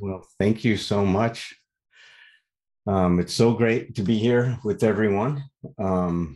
Well, thank you so much. It's so great to be here with everyone. Um,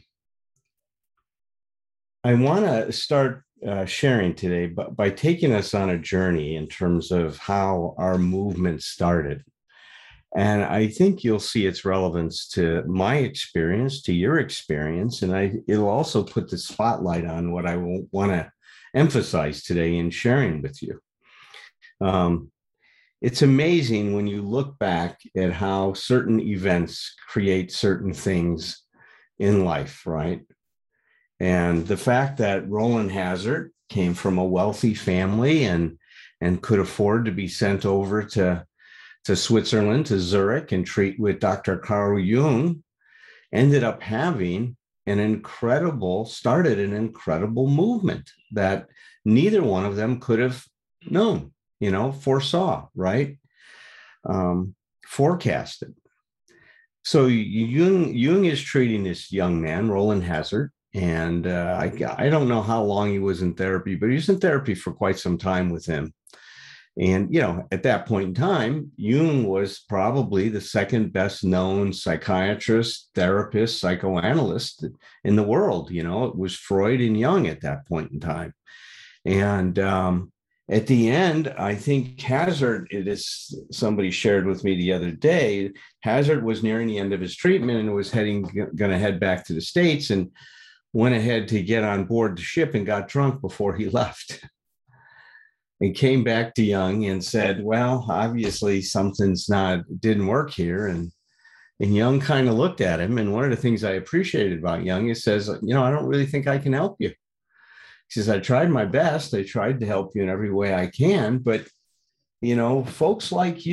I want to start sharing today by taking us on a journey in terms of how our movement started. And I think you'll see its relevance to my experience, to your experience, and it'll also put the spotlight on what I want to emphasize today in sharing with you. Um, it's amazing when you look back at how certain events create certain things in life, right? And the fact that Roland Hazard came from a wealthy family and could afford to be sent over to Switzerland, to Zurich, and treat with Dr. Carl Jung, ended up having started an incredible movement that neither one of them could have known, foresaw, right? Um, Forecasted. So Jung is treating this young man, Roland Hazard, and I don't know how long he was in therapy, but he was in therapy for quite some time with him. And at that point in time, Jung was probably the second best known psychiatrist, therapist, psychoanalyst in the world. It was Freud and Jung at that point in time. And at the end, I think Hazard, it is somebody shared with me the other day, Hazard was nearing the end of his treatment and was going to head back to the States, and went ahead to get on board the ship and got drunk before he left. And came back to Jung and said, well, obviously didn't work here. And Jung kind of looked at him. And one of the things I appreciated about Jung is says, I don't really think I can help you. He says, I tried my best. I tried to help you in every way I can. But, folks like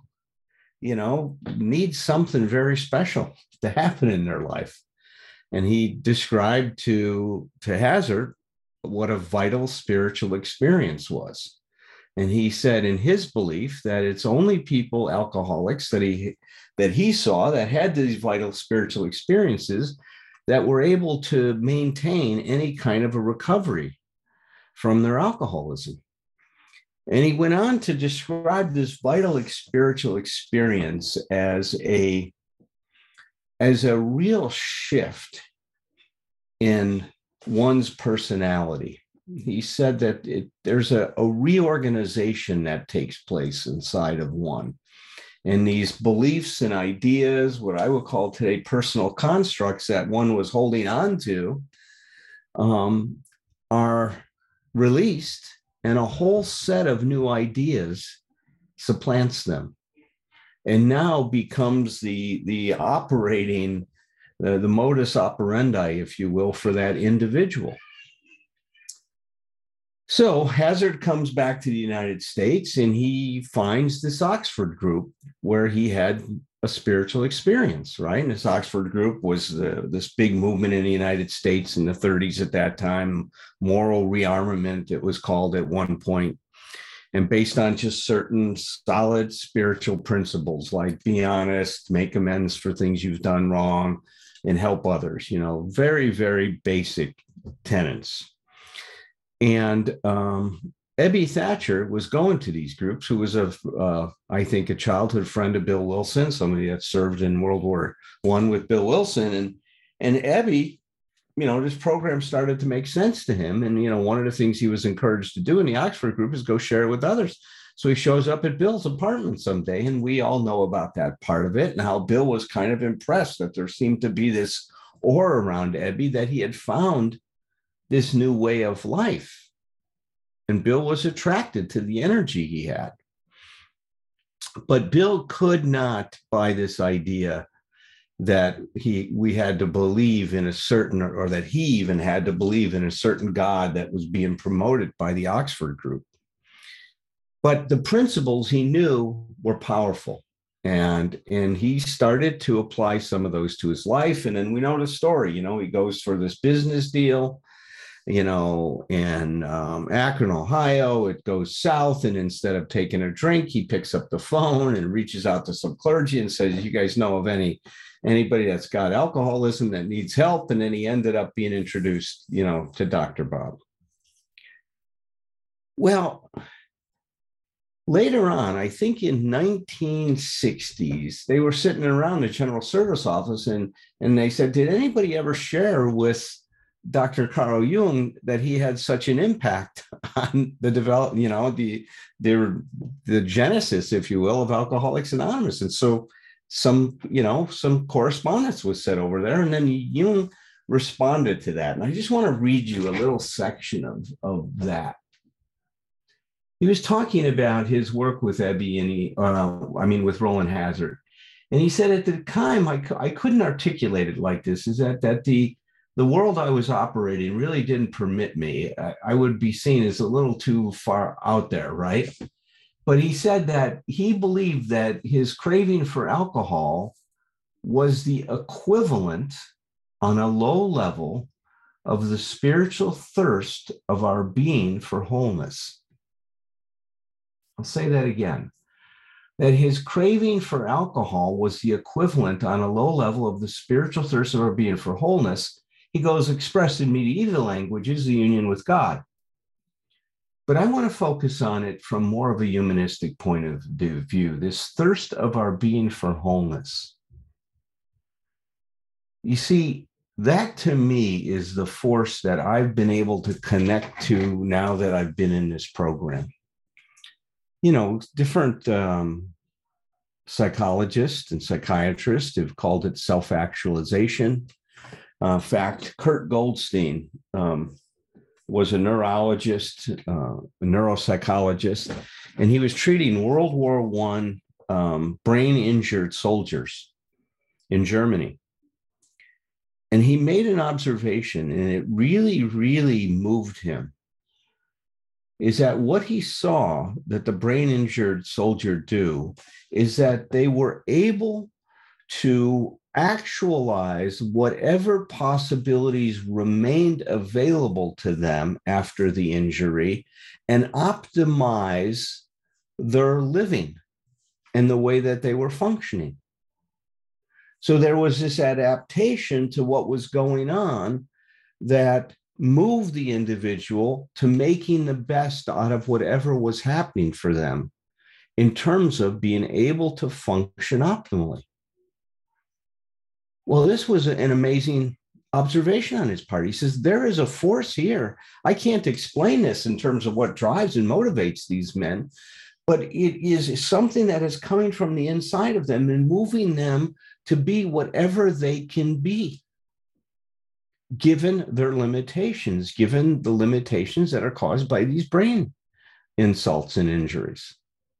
need something very special to happen in their life. And he described to Hazard what a vital spiritual experience was. And he said in his belief that it's only people, alcoholics, that he saw that had these vital spiritual experiences that were able to maintain any kind of a recovery from their alcoholism. And he went on to describe this vital spiritual experience as a real shift in one's personality. He said that there's a reorganization that takes place inside of one. And these beliefs and ideas, what I would call today personal constructs that one was holding on to, are released, and a whole set of new ideas supplants them and now becomes the operating, the modus operandi, if you will, for that individual. So Hazard comes back to the United States and he finds this Oxford group where he had a spiritual experience, right? And this Oxford group was this big movement in the United States in the 30s at that time, moral rearmament, it was called at one point, and based on just certain solid spiritual principles like be honest, make amends for things you've done wrong, and help others, very, very basic tenets. And Ebby Thatcher was going to these groups, who was I think, a childhood friend of Bill Wilson, somebody that served in World War I with Bill Wilson. And Ebby, this program started to make sense to him. And, one of the things he was encouraged to do in the Oxford group is go share it with others. So he shows up at Bill's apartment someday, and we all know about that part of it and how Bill was kind of impressed that there seemed to be this aura around Ebby, that he had found this new way of life. And Bill was attracted to the energy he had. But Bill could not buy this idea that we had to believe in a certain, or that he even had to believe in a certain God that was being promoted by the Oxford group. But the principles he knew were powerful. And he started to apply some of those to his life. And then we know the story, he goes for this business deal, in Akron, Ohio. It goes south, and instead of taking a drink, he picks up the phone and reaches out to some clergy and says, you guys know of anybody that's got alcoholism that needs help? And then he ended up being introduced, to Dr. Bob. Well, Later on, I think in 1960s, they were sitting around the General Service Office and they said, did anybody ever share with Dr. Carl Jung that he had such an impact on the development, the, the genesis, if you will, of Alcoholics Anonymous? And so some correspondence was set over there, and then Jung responded to that. And I just want to read you a little section of that. He was talking about his work with Ebby with Roland Hazard. And he said at the time, I couldn't articulate it like this, is that the world I was operating really didn't permit me. I would be seen as a little too far out there, right? But he said that he believed that his craving for alcohol was the equivalent on a low level of the spiritual thirst of our being for wholeness. I'll say that again, that his craving for alcohol was the equivalent on a low level of the spiritual thirst of our being for wholeness. He goes, expressed in medieval languages, the union with God. But I want to focus on it from more of a humanistic point of view, this thirst of our being for wholeness. You see, that to me is the force that I've been able to connect to now that I've been in this program. Different psychologists and psychiatrists have called it self-actualization. In fact, Kurt Goldstein was a neurologist, a neuropsychologist, and he was treating World War I brain-injured soldiers in Germany. And he made an observation, and it really, really moved him, is that what he saw that the brain-injured soldier do is that they were able to actualize whatever possibilities remained available to them after the injury and optimize their living and the way that they were functioning. So there was this adaptation to what was going on that moved the individual to making the best out of whatever was happening for them in terms of being able to function optimally. Well, this was an amazing observation on his part. He says, there is a force here. I can't explain this in terms of what drives and motivates these men, but it is something that is coming from the inside of them and moving them to be whatever they can be, given their limitations, given the limitations that are caused by these brain insults and injuries.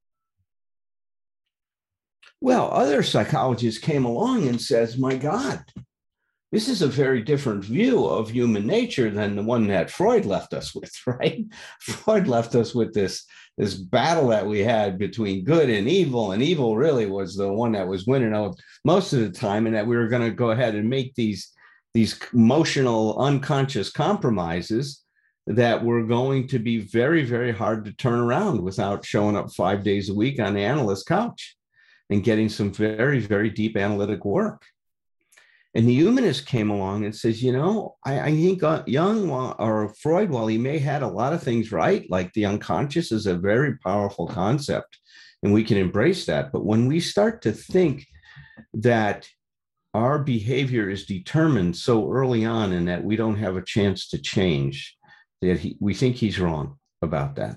Well, other psychologists came along and says, my God, this is a very different view of human nature than the one that Freud left us with, right? Freud left us with this battle that we had between good and evil really was the one that was winning out most of the time, and that we were going to go ahead and make these emotional, unconscious compromises that were going to be very, very hard to turn around without showing up 5 days a week on the analyst couch and getting some very, very deep analytic work. And the humanist came along and says, I think Jung or Freud, while he may have had a lot of things right, like the unconscious is a very powerful concept, and we can embrace that. But when we start to think that our behavior is determined so early on and that we don't have a chance to change, that we think he's wrong about that.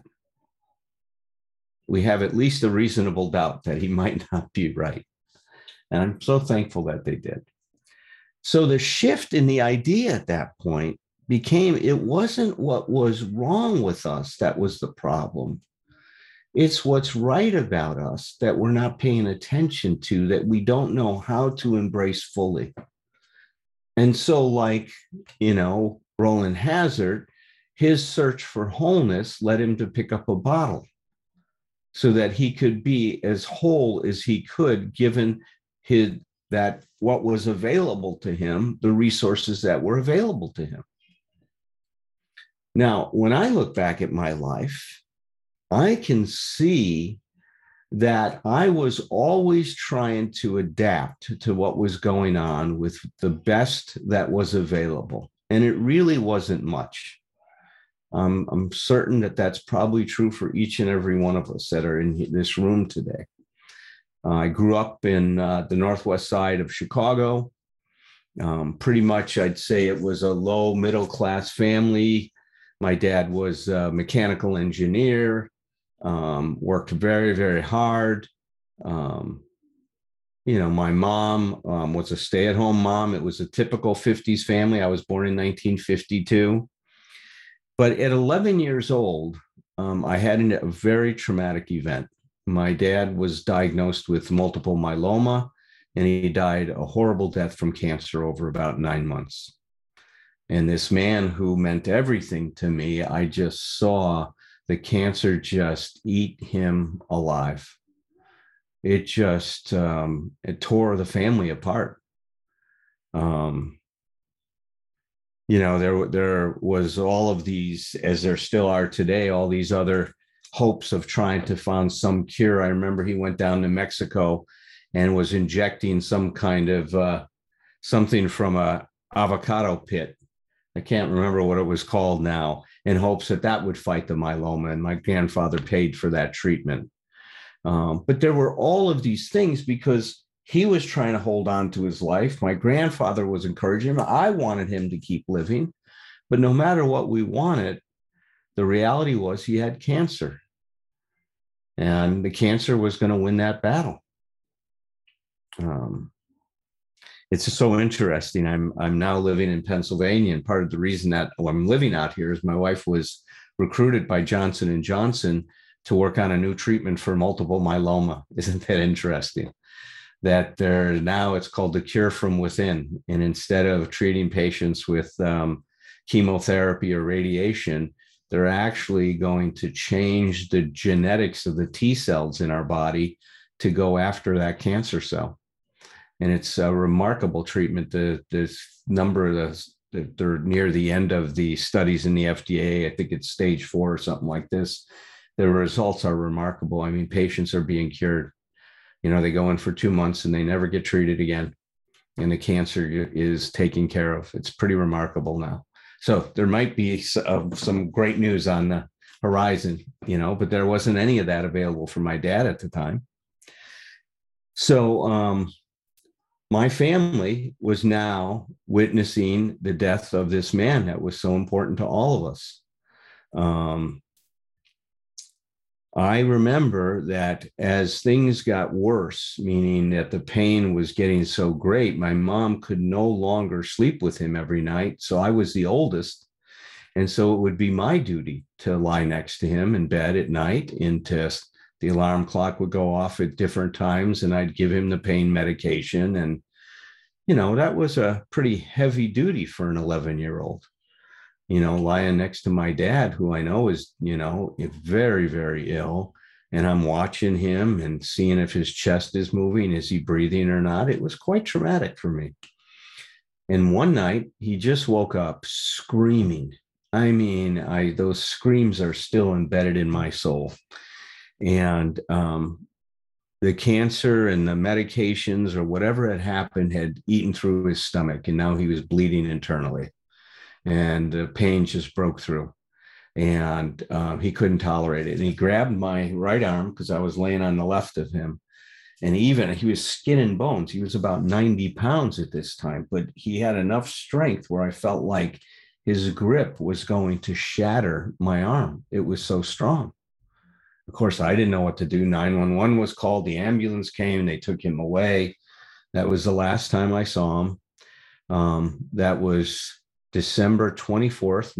We have at least a reasonable doubt that he might not be right. And I'm so thankful that they did. So the shift in the idea at that point became, it wasn't what was wrong with us that was the problem. It's what's right about us that we're not paying attention to, that we don't know how to embrace fully. And so, like, Roland Hazard, his search for wholeness led him to pick up a bottle so that he could be as whole as he could, given that what was available to him, the resources that were available to him. Now, when I look back at my life, I can see that I was always trying to adapt to what was going on with the best that was available. And it really wasn't much. I'm certain that that's probably true for each and every one of us that are in this room today. I grew up in the northwest side of Chicago. Pretty much, I'd say it was a low middle class family. My dad was a mechanical engineer, worked very, very hard. Um, my mom was a stay at home mom. It was a typical 50s family. I was born in 1952. But at 11 years old, I had a very traumatic event. My dad was diagnosed with multiple myeloma, and he died a horrible death from cancer over about 9 months. And this man who meant everything to me, I just saw the cancer just eat him alive. It just it tore the family apart. Um, there was all of these, as there still are today, all these other hopes of trying to find some cure. I remember he went down to Mexico and was injecting some kind of something from a avocado pit. I can't remember what it was called now, in hopes that that would fight the myeloma. And my grandfather paid for that treatment. But there were all of these things because he was trying to hold on to his life. My grandfather was encouraging him. I wanted him to keep living. But no matter what we wanted, the reality was he had cancer. And the cancer was going to win that battle. It's just so interesting. I'm now living in Pennsylvania, and part of the reason that I'm living out here is my wife was recruited by Johnson and Johnson to work on a new treatment for multiple myeloma. Isn't that interesting? That now it's called the cure from within, and instead of treating patients with chemotherapy or radiation, they're actually going to change the genetics of the T cells in our body to go after that cancer cell. And it's a remarkable treatment. The number of they're near the end of the studies in the FDA. I think it's stage 4 or something like this. The results are remarkable. I mean, patients are being cured. They go in for 2 months and they never get treated again. And the cancer is taken care of. It's pretty remarkable now. So there might be some great news on the horizon, but there wasn't any of that available for my dad at the time. So my family was now witnessing the death of this man that was so important to all of us. I remember that as things got worse, meaning that the pain was getting so great, my mom could no longer sleep with him every night. So I was the oldest. And so it would be my duty to lie next to him in bed at night, and the alarm clock would go off at different times, and I'd give him the pain medication. And, that was a pretty heavy duty for an 11-year-old. Lying next to my dad, who I know is, very, very ill. And I'm watching him and seeing if his chest is moving. Is he breathing or not? It was quite traumatic for me. And one night he just woke up screaming. I mean, those screams are still embedded in my soul. And the cancer and the medications or whatever had happened had eaten through his stomach. And now he was bleeding internally. And the pain just broke through, and he couldn't tolerate it. And he grabbed my right arm because I was laying on the left of him. And he was skin and bones. He was about 90 pounds at this time, but he had enough strength where I felt like his grip was going to shatter my arm. It was so strong. Of course, I didn't know what to do. 911 was called. The ambulance came. They took him away. That was the last time I saw him. That was December 24th,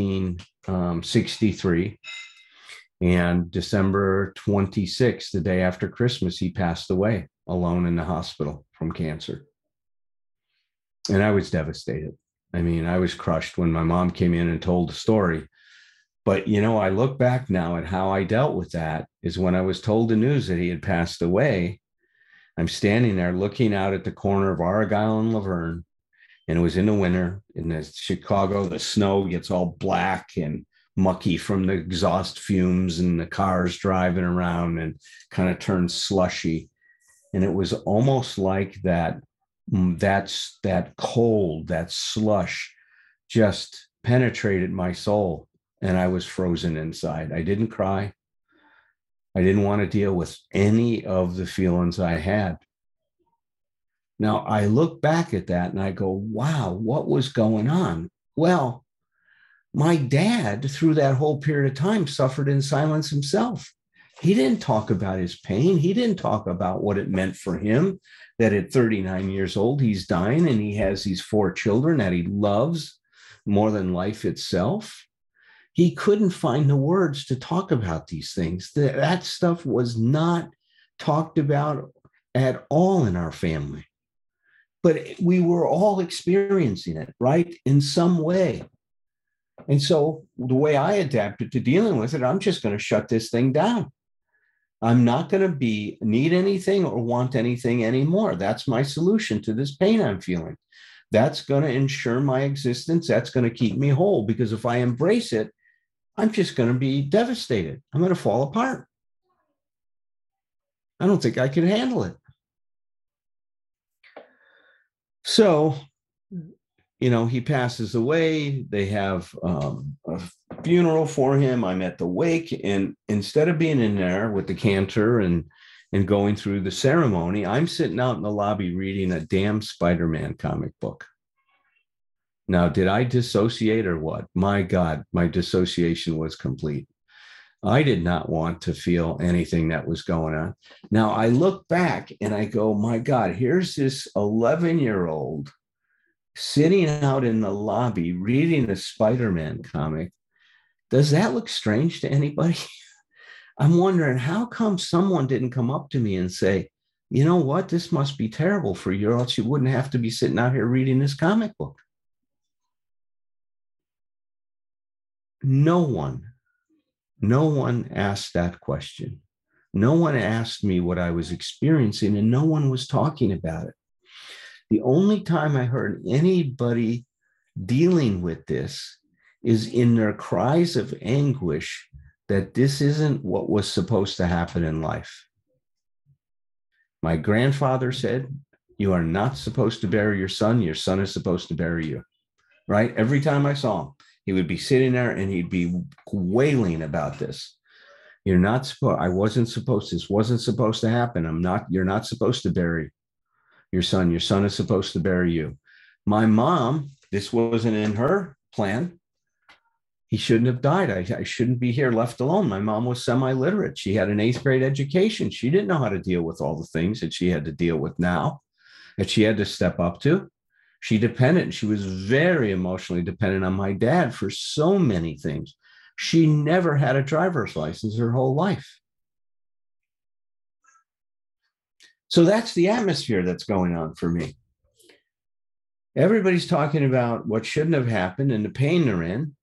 1963. And December 26th, the day after Christmas, he passed away alone in the hospital from cancer. And I was devastated. I mean, I was crushed when my mom came in and told the story. But, I look back now at how I dealt with that is when I was told the news that he had passed away, I'm standing there looking out at the corner of Argyle and Laverne. And it was in the winter in Chicago. The snow gets all black and mucky from the exhaust fumes, and the cars driving around and kind of turned slushy. And it was almost like that cold, that slush just penetrated my soul. and I was frozen inside. I didn't cry. I didn't want to deal with any of the feelings I had. Now, I look back at that and I go, wow, what was going on? Well, my dad, through that whole period of time, suffered in silence himself. He didn't talk about his pain. He didn't talk about what it meant for him that at 39 years old, he's dying and he has these 4 children that he loves more than life itself. He couldn't find the words to talk about these things. That stuff was not talked about at all in our family. But we were all experiencing it, right? In some way. And so the way I adapted to dealing with it, I'm just going to shut this thing down. I'm not going to need anything or want anything anymore. That's my solution to this pain I'm feeling. That's going to ensure my existence. That's going to keep me whole, because if I embrace it, I'm just going to be devastated. I'm going to fall apart. I don't think I can handle it. So, he passes away. They have a funeral for him. I'm at the wake. And instead of being in there with the cantor and going through the ceremony, I'm sitting out in the lobby reading a damn Spider-Man comic book. Now, did I dissociate or what? My God, my dissociation was complete. I did not want to feel anything that was going on. Now, I look back and I go, my God, here's this 11-year-old sitting out in the lobby reading a Spider-Man comic. Does that look strange to anybody? I'm wondering, how come someone didn't come up to me and say, you know what, this must be terrible for you, or else you wouldn't have to be sitting out here reading this comic book. No one asked that question. No one asked me what I was experiencing, and no one was talking about it. The only time I heard anybody dealing with this is in their cries of anguish that this isn't what was supposed to happen in life. My grandfather said, you are not supposed to bury your son is supposed to bury you, right? Every time I saw him, he would be sitting there and he'd be wailing about this. You're not supposed, this wasn't supposed to happen. You're not supposed to bury your son is supposed to bury you. My mom, this wasn't in her plan. He shouldn't have died. I shouldn't be here left alone. My mom was semi-literate. She had an 8th grade education. She didn't know how to deal with all the things that she had to deal with now, that she had to step up to. She was very emotionally dependent on my dad for so many things. She never had a driver's license her whole life. So that's the atmosphere that's going on for me. Everybody's talking about what shouldn't have happened and the pain they're in.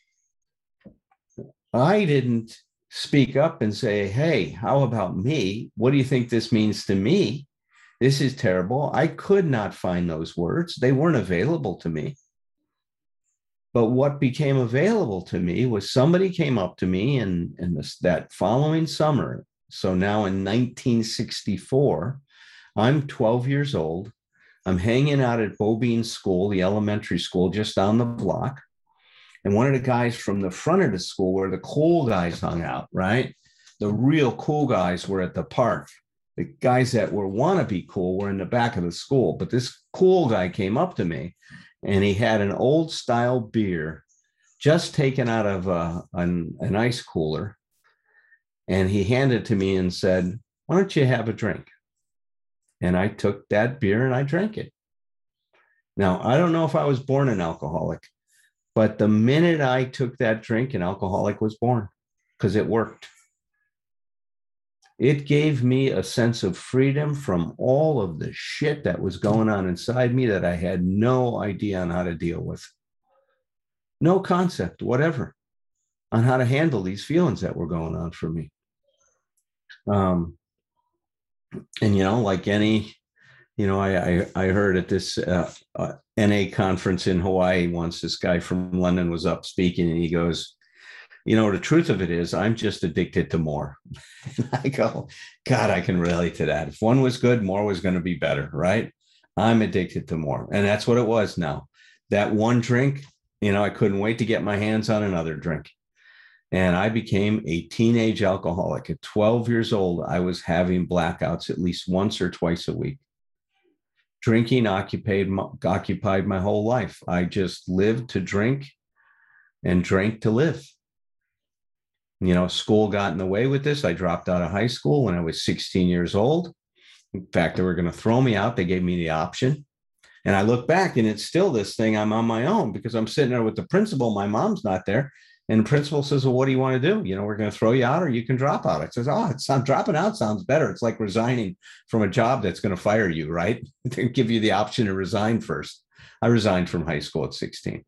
I didn't speak up and say, hey, how about me? What do you think this means to me? This is terrible. I could not find those words. They weren't available to me. But what became available to me was somebody came up to me that following summer. So now in 1964, I'm 12 years old. I'm hanging out at Bobine School, the elementary school just down the block. And one of the guys from the front of the school, where the cool guys hung out, right? The real cool guys were at the park. The guys that were wannabe cool were in the back of the school. But this cool guy came up to me and he had an old style beer just taken out of an ice cooler. And he handed it to me and said, why don't you have a drink? And I took that beer and I drank it. Now, I don't know if I was born an alcoholic, but the minute I took that drink, an alcoholic was born, because it worked. It gave me a sense of freedom from all of the shit that was going on inside me that I had no idea on how to deal with. No concept, whatever, on how to handle these feelings that were going on for me. And, like any, I heard at this NA conference in Hawaii once, this guy from London was up speaking and he goes, the truth of it is I'm just addicted to more. I go, God, I can relate to that. If one was good, more was going to be better, right? I'm addicted to more. And that's what it was now. That one drink, I couldn't wait to get my hands on another drink. And I became a teenage alcoholic. At 12 years old, I was having blackouts at least once or twice a week. Drinking occupied my whole life. I just lived to drink and drank to live. You know, school got in the way with this. I dropped out of high school when I was 16 years old. In fact, they were going to throw me out. They gave me the option. And I look back and it's still this thing. I'm on my own because I'm sitting there with the principal. My mom's not there. And the principal says, well, what do you want to do? You know, we're going to throw you out or you can drop out. I says, oh, it's not dropping out sounds better. It's like resigning from a job that's going to fire you, right? They give you the option to resign first. I resigned from high school at 16.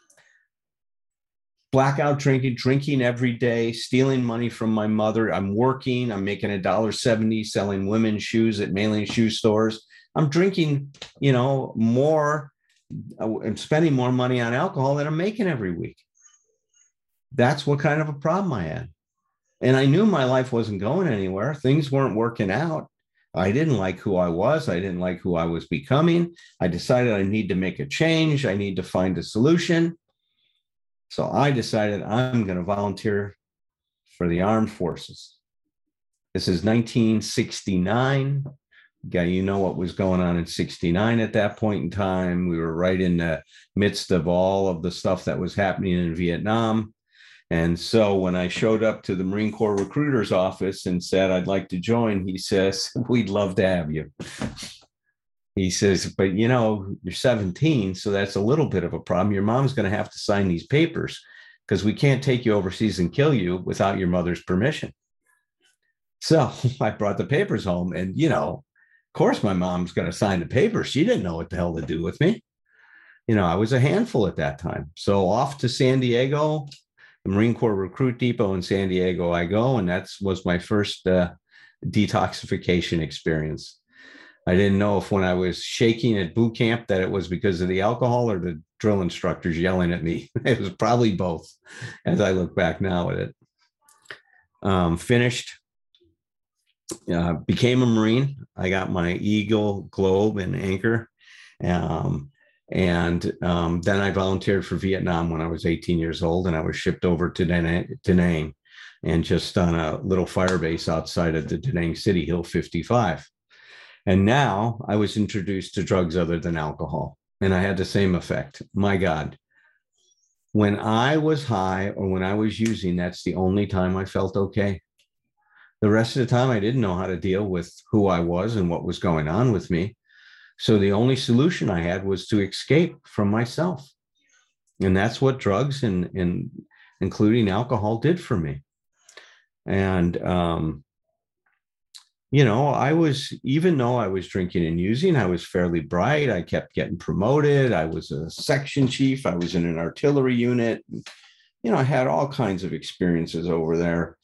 Blackout drinking every day, stealing money from my mother. I'm working, I'm making $1.70 selling women's shoes at mailing shoe stores. I'm drinking, you know, more. I'm spending more money on alcohol than I'm making every week. That's what kind of a problem I had. And I knew my life wasn't going anywhere. Things weren't working out. I didn't like who I was. I didn't like who I was becoming. I decided I need to make a change. I need to find a solution. So I decided I'm going to volunteer for the armed forces. This is 1969. You know what was going on in 69 at that point in time. We were right in the midst of all of the stuff that was happening in Vietnam. And so when I showed up to the Marine Corps recruiter's office and said, I'd like to join, he says, we'd love to have you. He says, but you know, you're 17, so that's a little bit of a problem. Your mom's going to have to sign these papers because we can't take you overseas and kill you without your mother's permission. So I brought the papers home and, you know, of course my mom's going to sign the papers. She didn't know what the hell to do with me. You know, I was a handful at that time. So off to San Diego, the Marine Corps Recruit Depot in San Diego I go, and that was my first detoxification experience. I didn't know if when I was shaking at boot camp that it was because of the alcohol or the drill instructors yelling at me. It was probably both as I look back now at it. Finished, became a Marine. I got my Eagle, Globe, and Anchor. Then I volunteered for Vietnam when I was 18 years old, and I was shipped over to Da Nang and just on a little fire base outside of the Da Nang City, Hill 55. And now I was introduced to drugs other than alcohol, and I had the same effect. My God, when I was high or when I was using, that's the only time I felt okay. The rest of the time, I didn't know how to deal with who I was and what was going on with me. So the only solution I had was to escape from myself. And that's what drugs and including alcohol did for me. And, you know, even though I was drinking and using, I was fairly bright. I kept getting promoted. I was a section chief. I was in an artillery unit. You know, I had all kinds of experiences over there.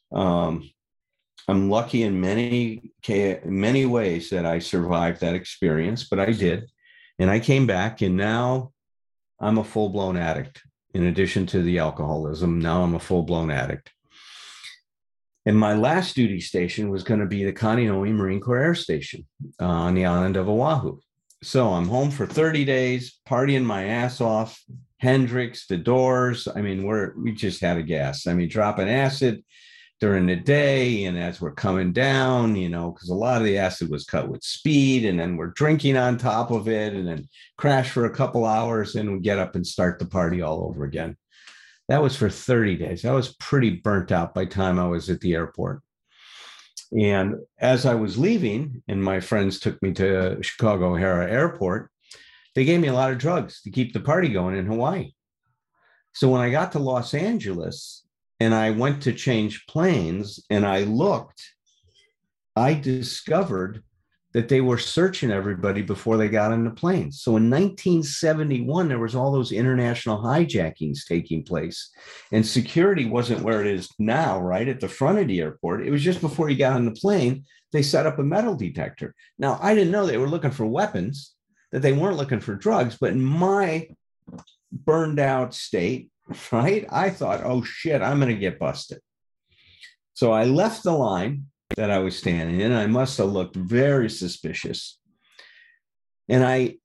I'm lucky in many ways that I survived that experience, but I did. And I came back, and now I'm a full-blown addict. In addition to the alcoholism, now I'm a full-blown addict. And my last duty station was going to be the Kaneohe Marine Corps Air Station on the island of Oahu. So I'm home for 30 days, partying my ass off. Hendrix, the Doors. I mean, we just had a gas. I mean, dropping acid during the day, and as we're coming down, you know, because a lot of the acid was cut with speed, and then we're drinking on top of it, and then crash for a couple hours, and we get up and start the party all over again. That was for 30 days. I was pretty burnt out by the time I was at the airport. And as I was leaving, and my friends took me to Chicago O'Hare Airport, they gave me a lot of drugs to keep the party going in Hawaii. So when I got to Los Angeles and I went to change planes and I looked, I discovered that they were searching everybody before they got on the plane. So in 1971, there was all those international hijackings taking place, and security wasn't where it is now, right at the front of the airport. It was just before you got on the plane, they set up a metal detector. Now, I didn't know they were looking for weapons, that they weren't looking for drugs, but in my burned out state, right, I thought, oh shit, I'm going to get busted. So I left the line that I was standing in. I must have looked very suspicious. And I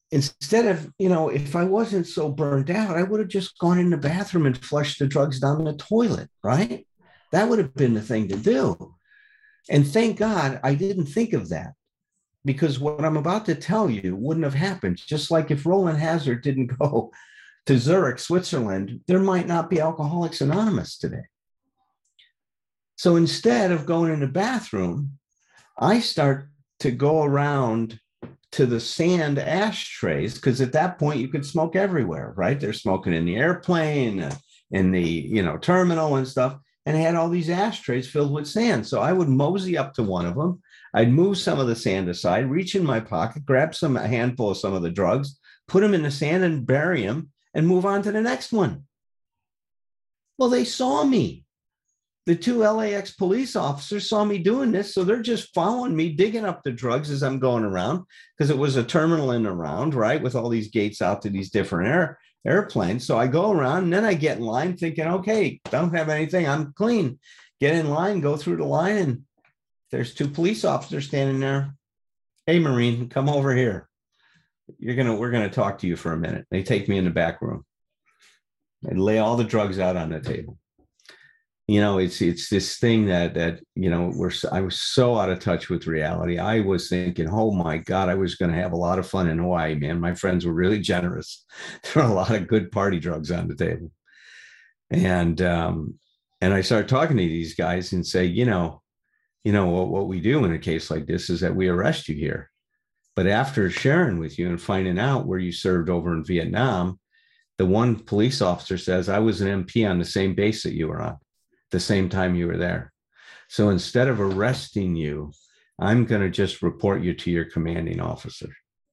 instead of, if I wasn't so burned out, I would have just gone in the bathroom and flushed the drugs down the toilet, right? That would have been the thing to do. And thank God I didn't think of that, because what I'm about to tell you wouldn't have happened. Just like if Roland Hazard didn't go to Zurich, Switzerland, there might not be Alcoholics Anonymous today. So instead of going in the bathroom, I start to go around to the sand ashtrays, because at that point you could smoke everywhere, right? They're smoking in the airplane, in the terminal and stuff, and they had all these ashtrays filled with sand. So I would mosey up to one of them. I'd move some of the sand aside, reach in my pocket, grab a handful of some of the drugs, put them in the sand and bury them, and move on to the next one. Well, they saw me. The two LAX police officers saw me doing this, so they're just following me, digging up the drugs as I'm going around, because it was a terminal in around, right, with all these gates out to these different airplanes. So I go around, and then I get in line thinking, okay, don't have anything, I'm clean. Get in line, go through the line, and there's two police officers standing there. Hey, Marine, come over here. We're gonna talk to you for a minute. They take me in the back room and lay all the drugs out on the table. It's this thing that I was so out of touch with reality. I was thinking, oh my God, I was going to have a lot of fun in Hawaii, man. My friends were really generous. There were a lot of good party drugs on the table. And I started talking to these guys and say, what we do in a case like this is that we arrest you here. But after sharing with you and finding out where you served over in Vietnam, the one police officer says, I was an MP on the same base that you were on the same time you were there. So instead of arresting you, I'm going to just report you to your commanding officer.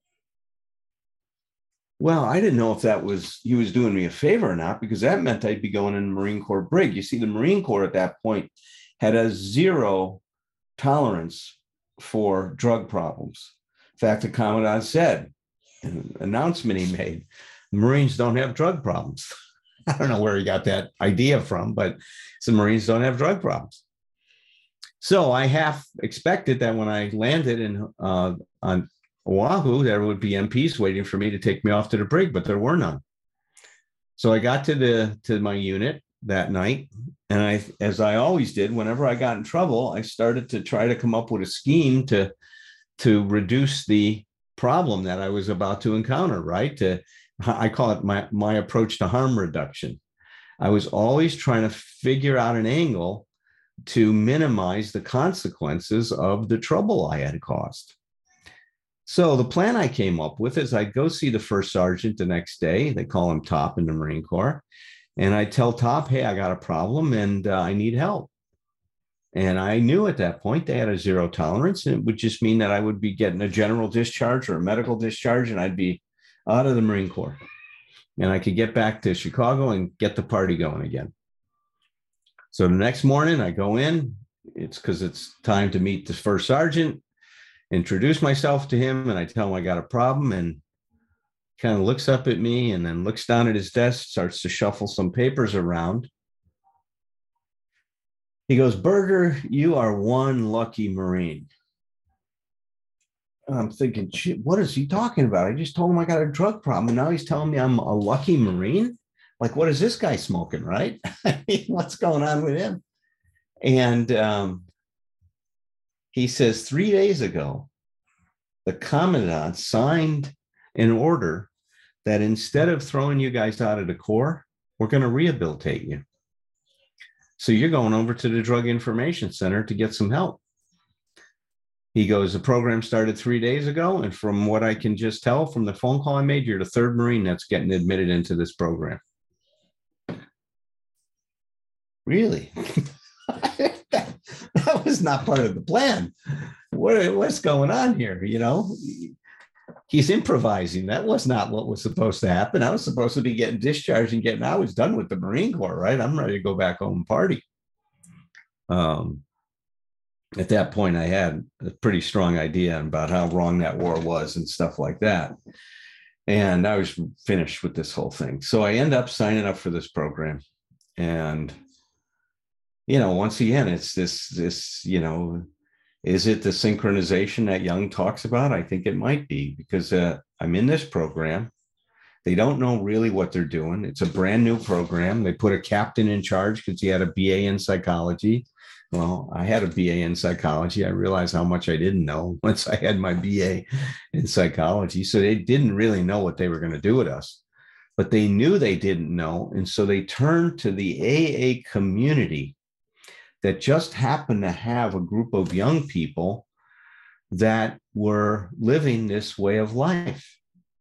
Well, I didn't know if he was doing me a favor or not, because that meant I'd be going in the Marine Corps brig. You see, the Marine Corps at that point had a zero tolerance for drug problems. In fact, the Commandant said, an announcement he made, Marines don't have drug problems. I don't know where he got that idea from, but some Marines don't have drug problems. So I half expected that when I landed on Oahu, there would be MPs waiting for me to take me off to the brig, but there were none. So I got to my unit that night, and as I always did, whenever I got in trouble, I started to try to come up with a scheme to reduce the problem that I was about to encounter, right? I call it my approach to harm reduction. I was always trying to figure out an angle to minimize the consequences of the trouble I had caused. So the plan I came up with is I'd go see the first sergeant the next day. They call him Top in the Marine Corps. And I tell Top, hey, I got a problem and I need help. And I knew at that point they had a zero tolerance. And it would just mean that I would be getting a general discharge or a medical discharge, and I'd be out of the Marine Corps. And I could get back to Chicago and get the party going again. So the next morning I go in, it's because it's time to meet the first sergeant, introduce myself to him, and I tell him I got a problem, and kind of looks up at me and then looks down at his desk, starts to shuffle some papers around. He goes, Berger, you are one lucky Marine. And I'm thinking, what is he talking about? I just told him I got a drug problem, and now he's telling me I'm a lucky Marine? Like, what is this guy smoking, right? I mean, what's going on with him? And he says, 3 days ago, the Commandant signed an order that instead of throwing you guys out of the Corps, we're going to rehabilitate you. So you're going over to the Drug Information Center to get some help. He goes, the program started 3 days ago, and from what I can just tell from the phone call I made, you're the third Marine that's getting admitted into this program. Really? that was not part of the plan. What's going on here? He's improvising. That was not what was supposed to happen. I was supposed to be getting discharged and I was done with the Marine Corps, right? I'm ready to go back home and party. At that point, I had a pretty strong idea about how wrong that war was and stuff like that. And I was finished with this whole thing. So I end up signing up for this program. And, once again, it's this, Is it the synchronization that Jung talks about? I think it might be because I'm in this program. They don't know really what they're doing. It's a brand new program. They put a captain in charge because he had a BA in psychology. Well, I had a BA in psychology. I realized how much I didn't know once I had my BA in psychology. So they didn't really know what they were going to do with us, but they knew they didn't know. And so they turned to the AA community that just happened to have a group of young people that were living this way of life.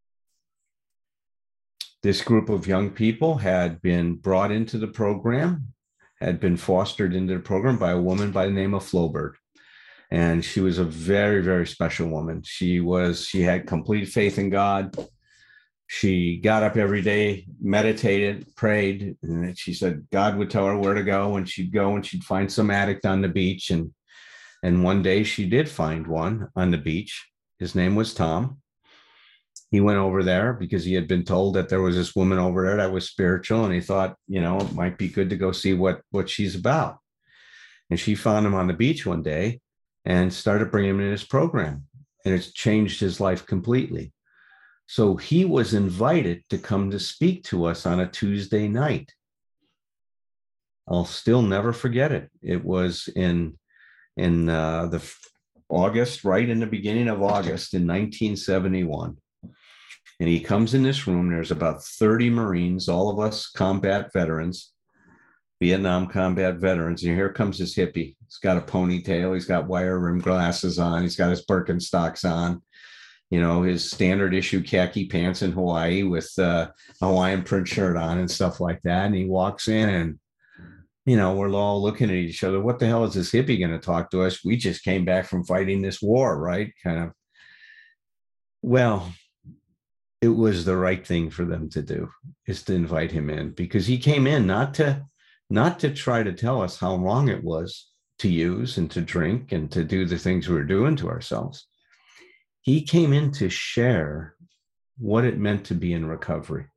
This group of young people had been brought into the program, had been fostered into the program by a woman by the name of Flowbird. And she was a very, very special woman. She had complete faith in God. She got up every day, meditated, prayed, and she said God would tell her where to go, and she'd go and she'd find some addict on the beach. And one day she did find one on the beach. His name was Tom. He went over there because he had been told that there was this woman over there that was spiritual, and he thought, it might be good to go see what she's about. And she found him on the beach one day and started bringing him in his program, and it's changed his life completely. So he was invited to come to speak to us on a Tuesday night. I'll still never forget it. It was in the August, right in the beginning of August in 1971. And he comes in this room. There's about 30 Marines, all of us combat veterans, Vietnam combat veterans. And here comes this hippie. He's got a ponytail. He's got wire rim glasses on. He's got his Birkenstocks on. His standard issue khaki pants in Hawaii with a Hawaiian print shirt on and stuff like that. And he walks in and, we're all looking at each other. What the hell is this hippie going to talk to us? We just came back from fighting this war, right? Kind of. Well, it was the right thing for them to do, is to invite him in, because he came in not to try to tell us how wrong it was to use and to drink and to do the things we were doing to ourselves. He came in to share what it meant to be in recovery.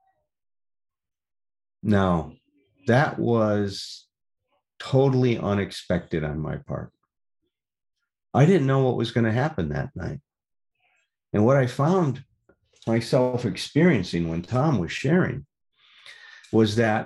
Now, that was totally unexpected on my part. I didn't know what was going to happen that night. And what I found myself experiencing when Tom was sharing was that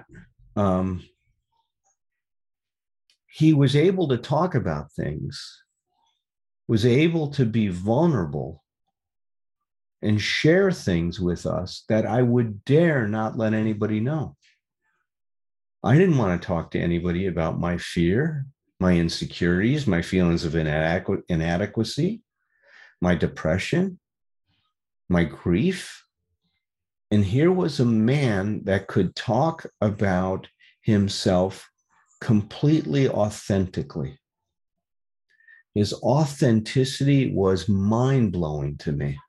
he was able to talk about things, was able to be vulnerable and share things with us that I would dare not let anybody know. I didn't want to talk to anybody about my fear, my insecurities, my feelings of inadequacy, my depression, my grief. And here was a man that could talk about himself completely authentically. His authenticity was mind-blowing to me.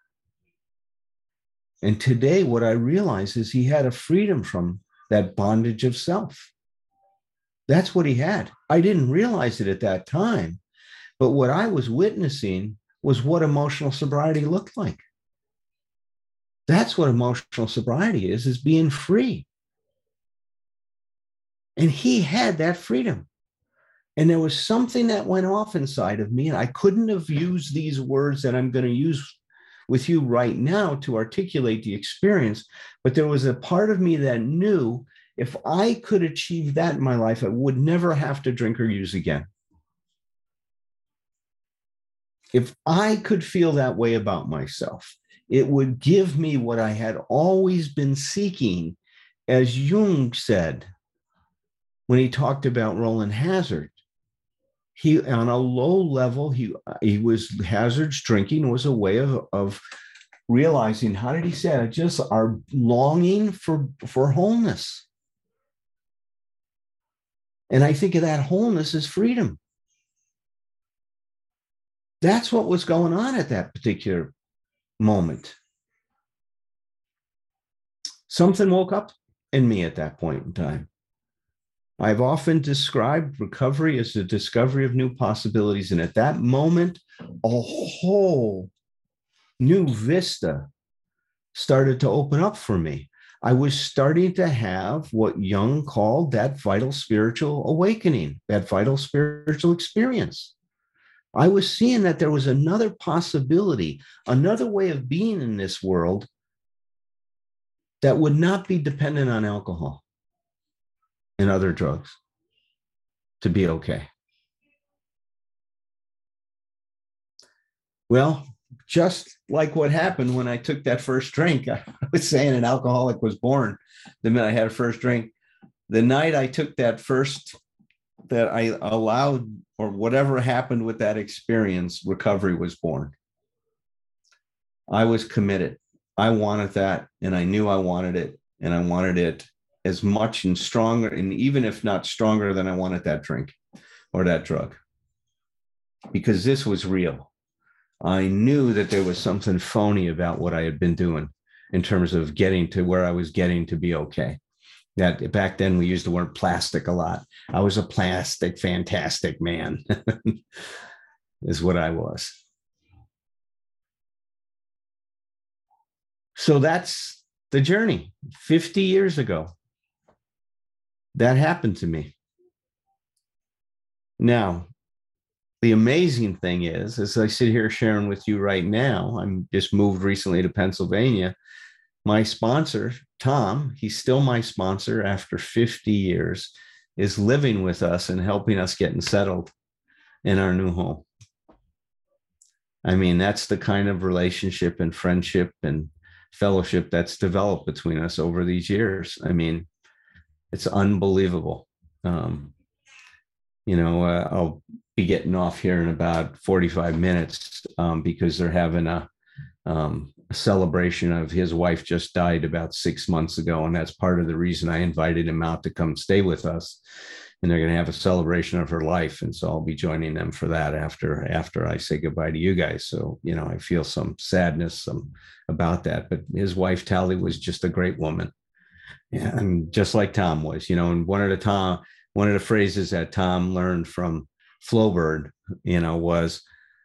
And today, what I realize is he had a freedom from that bondage of self. That's what he had. I didn't realize it at that time, but what I was witnessing was what emotional sobriety looked like. That's what emotional sobriety is being free. And he had that freedom. And there was something that went off inside of me, and I couldn't have used these words that I'm going to use with you right now to articulate the experience. But there was a part of me that knew if I could achieve that in my life, I would never have to drink or use again. If I could feel that way about myself, it would give me what I had always been seeking, as Jung said when he talked about Roland Hazard. He, on a low level, he was Hazard's drinking was a way of realizing, how did he say it? Just our longing for wholeness. And I think of that wholeness as freedom. That's what was going on at that particular moment. Something woke up in me at that point in time. I've often described recovery as the discovery of new possibilities. And at that moment, a whole new vista started to open up for me. I was starting to have what Jung called that vital spiritual awakening, that vital spiritual experience. I was seeing that there was another possibility, another way of being in this world that would not be dependent on alcohol and other drugs to be okay. Well, just like what happened when I took that first drink, I was saying an alcoholic was born the minute I had a first drink. The night I took that first, that I allowed, or whatever happened with that experience, recovery was born. I was committed. I wanted that, and I knew I wanted it, and I wanted it as much and stronger, and even if not stronger than I wanted that drink or that drug, because this was real. I knew that there was something phony about what I had been doing in terms of getting to where I was getting to be okay. That back then we used the word plastic a lot. I was a plastic, fantastic man, is what I was. So that's the journey. 50 years ago, that happened to me. Now, the amazing thing is, as I sit here sharing with you right now, I'm just moved recently to Pennsylvania. My sponsor, Tom, he's still my sponsor after 50 years, is living with us and helping us getting settled in our new home. I mean, that's the kind of relationship and friendship and fellowship that's developed between us over these years. I mean, it's unbelievable. I'll be getting off here in about 45 minutes because they're having a celebration of his wife just died about 6 months ago. And that's part of the reason I invited him out to come stay with us. And they're going to have a celebration of her life. And so I'll be joining them for that after I say goodbye to you guys. So, I feel some sadness about that. But his wife, Tally, was just a great woman. And just like Tom was, and one of the phrases that Tom learned from Flowbird, was,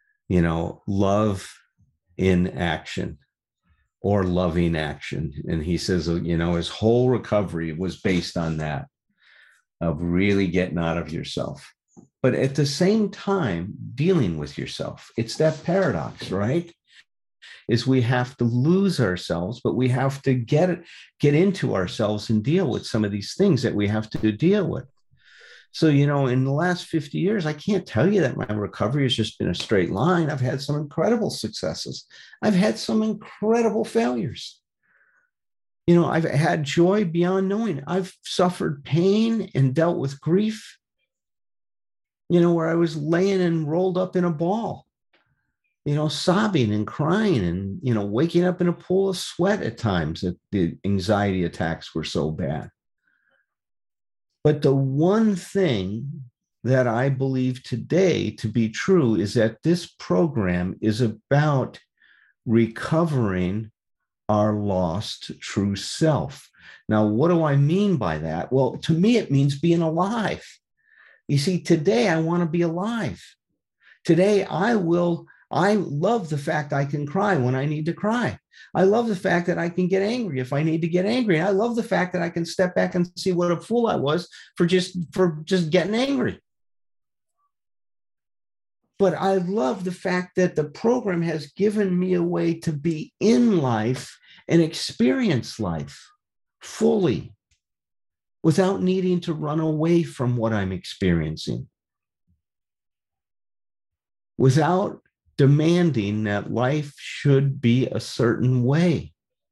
love in action or loving action. And he says, his whole recovery was based on that, of really getting out of yourself, but at the same time, dealing with yourself. It's that paradox, right? Is we have to lose ourselves, but we have to get into ourselves and deal with some of these things that we have to deal with. So, in the last 50 years, I can't tell you that my recovery has just been a straight line. I've had some incredible successes. I've had some incredible failures. I've had joy beyond knowing. I've suffered pain and dealt with grief, where I was laying and rolled up in a ball, sobbing and crying and, waking up in a pool of sweat at times that the anxiety attacks were so bad. But the one thing that I believe today to be true is that this program is about recovering our lost true self. Now, what do I mean by that? Well, to me, it means being alive. You see, today I want to be alive. Today I love the fact I can cry when I need to cry. I love the fact that I can get angry if I need to get angry. And I love the fact that I can step back and see what a fool I was for just getting angry. But I love the fact that the program has given me a way to be in life and experience life fully without needing to run away from what I'm experiencing, without demanding that life should be a certain way.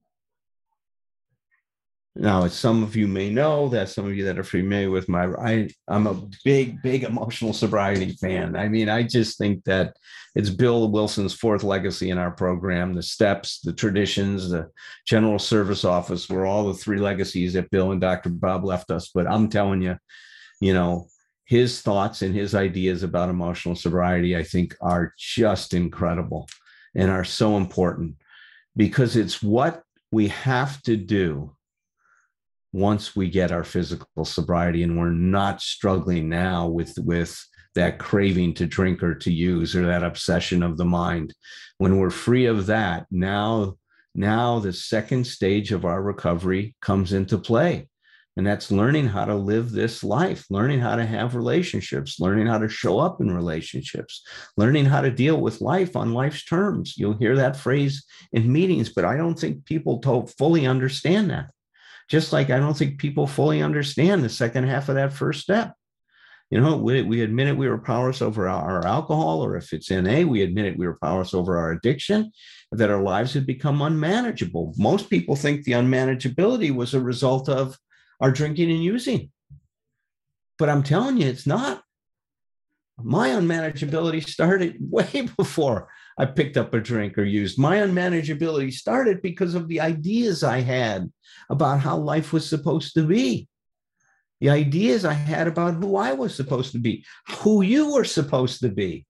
Now, as some of you may know, that some of you that are familiar with I'm a big emotional sobriety fan. I mean, I just think that it's Bill Wilson's fourth legacy in our program. The steps, the traditions, the general service office were all the three legacies that Bill and Dr. Bob left us. But I'm telling you, his thoughts and his ideas about emotional sobriety, I think, are just incredible and are so important, because it's what we have to do once we get our physical sobriety and we're not struggling now with that craving to drink or to use, or that obsession of the mind. When we're free of that, now the second stage of our recovery comes into play. And that's learning how to live this life, learning how to have relationships, learning how to show up in relationships, learning how to deal with life on life's terms. You'll hear that phrase in meetings, but I don't think people fully understand that. Just like I don't think people fully understand the second half of that first step. You know, we admitted we were powerless over our alcohol, or if it's NA, we admitted we were powerless over our addiction, that our lives had become unmanageable. Most people think the unmanageability was a result of our drinking and using. But I'm telling you, it's not. My unmanageability started way before I picked up a drink or used. My unmanageability started because of the ideas I had about how life was supposed to be. The ideas I had about who I was supposed to be, who you were supposed to be,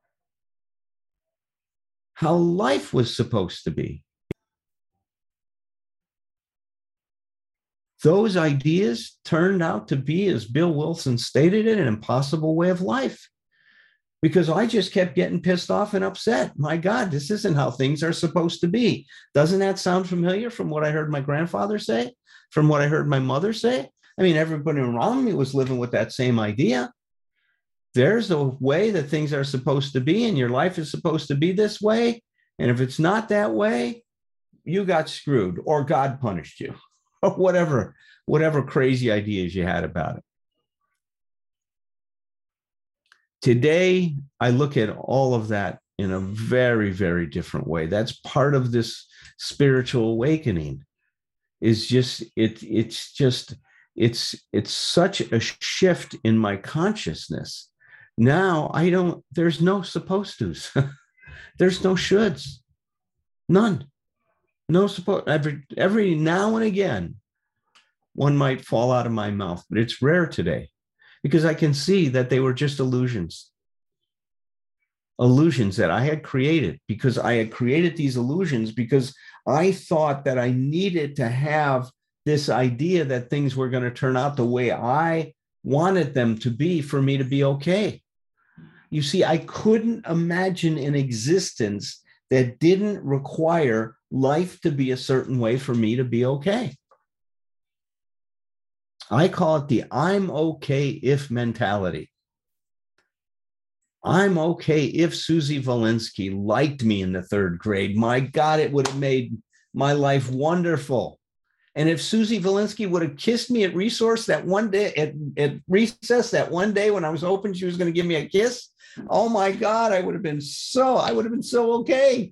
how life was supposed to be. Those ideas turned out to be, as Bill Wilson stated it, an impossible way of life, because I just kept getting pissed off and upset. My God, this isn't how things are supposed to be. Doesn't that sound familiar from what I heard my grandfather say, from what I heard my mother say? I mean, everybody around me was living with that same idea. There's a way that things are supposed to be, and your life is supposed to be this way. And if it's not that way, you got screwed, or God punished you, or whatever crazy ideas you had about it. Today, I look at all of that in a very, very different way. That's part of this spiritual awakening. It's such a shift in my consciousness. Now there's no supposed to's. There's no shoulds. None. No support. Every now and again, one might fall out of my mouth, but it's rare today because I can see that they were just illusions that I had created, because I had created these illusions because I thought that I needed to have this idea that things were going to turn out the way I wanted them to be for me to be okay. You see, I couldn't imagine an existence that didn't require life to be a certain way for me to be okay. I call it the I'm okay if mentality. I'm okay if Susie Valinsky liked me in the third grade. My God, it would have made my life wonderful. And if Susie Valinsky would have kissed me at recess that one day, that one day when I was hoping she was going to give me a kiss, oh my God, I would have been so okay.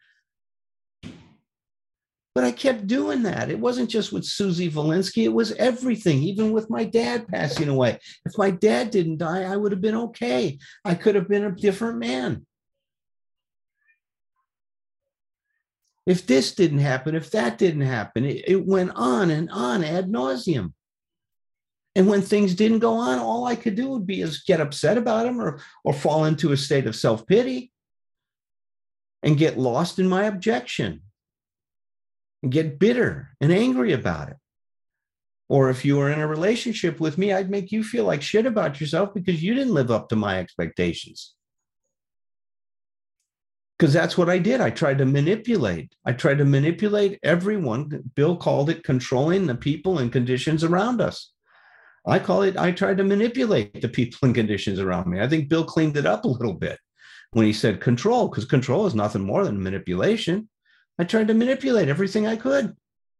But I kept doing that. It wasn't just with Susie Valinsky. It was everything, even with my dad passing away. If my dad didn't die, I would have been okay. I could have been a different man. If this didn't happen, if that didn't happen, it went on and on ad nauseum. And when things didn't go on, all I could do would be is get upset about them or fall into a state of self-pity and get lost in my objection and get bitter and angry about it. Or if you were in a relationship with me, I'd make you feel like shit about yourself because you didn't live up to my expectations. Because that's what I did. I tried to manipulate. Everyone. Bill called it controlling the people and conditions around us. I tried to manipulate the people and conditions around me. I think Bill cleaned it up a little bit when he said control, because control is nothing more than manipulation. I tried to manipulate everything I could.